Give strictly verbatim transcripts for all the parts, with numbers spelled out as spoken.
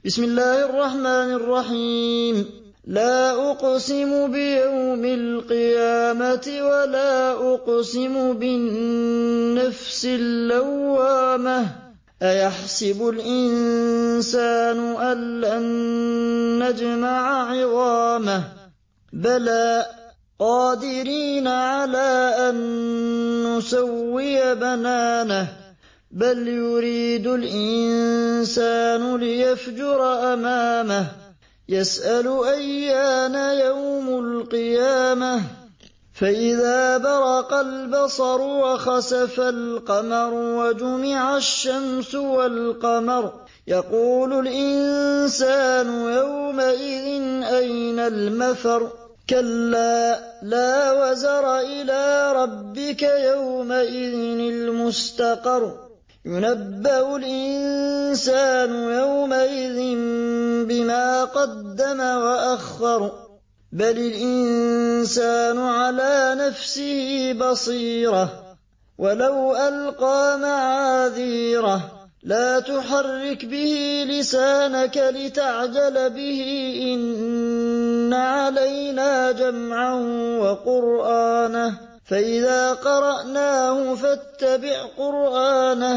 بسم الله الرحمن الرحيم. لا أقسم بيوم القيامة ولا أقسم بالنفس اللوامة أيحسب الإنسان أن لن نجمع عظامه بلى قادرين على أن نسوي بنانه بل يريد الإنسان ليفجر أمامه يسأل أيان يوم القيامة فإذا برق البصر وخسف القمر وجمع الشمس والقمر يقول الإنسان يومئذ أين المفر كلا لا وزر إلى ربك يومئذ المستقر ينبأ الإنسان يومئذ بما قدم وأخر بل الإنسان على نفسه بصيرة ولو ألقى معاذيره لا تحرك به لسانك لتعجل به إن علينا جمعه وقرآنه فإذا قرأناه فاتبع قرآنه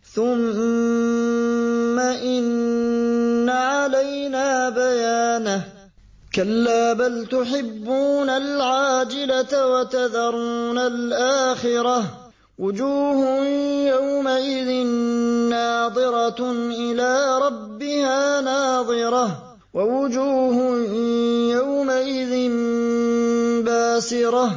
ثم إن علينا بيانه كلا بل تحبون العاجلة وتذرون الآخرة وجوه يومئذ ناظرة إلى ربها ناظرة ووجوه يومئذ باسرة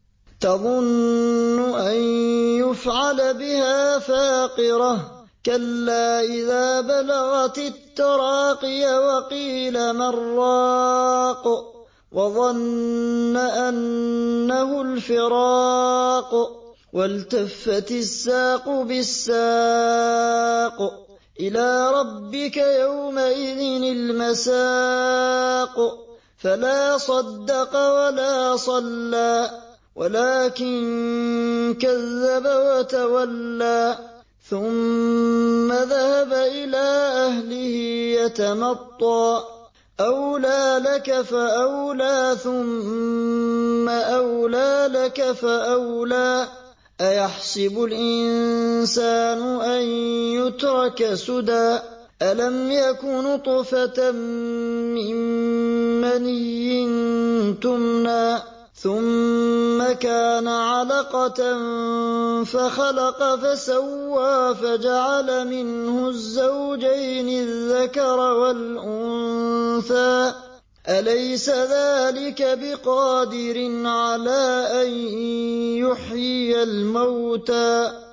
تظن أن يفعل بها فاقرة كلا إذا بلغت التراقي وقيل من راق وظن أنه الفراق والتفت الساق بالساق إلى ربك يومئذ المساق فلا صدق ولا صلى ولكن كذب وتولى ثم ذهب إلى أهله يتمطى أولى لك فأولى ثم أولى لك فأولى أيحسب الإنسان أن يترك سدى ألم يك نطفة من مني تمنى ثم كان علقة فخلق فسوى فجعل منه الزوجين الذكر والأنثى أليس ذلك بقادر على أن يحيي الموتى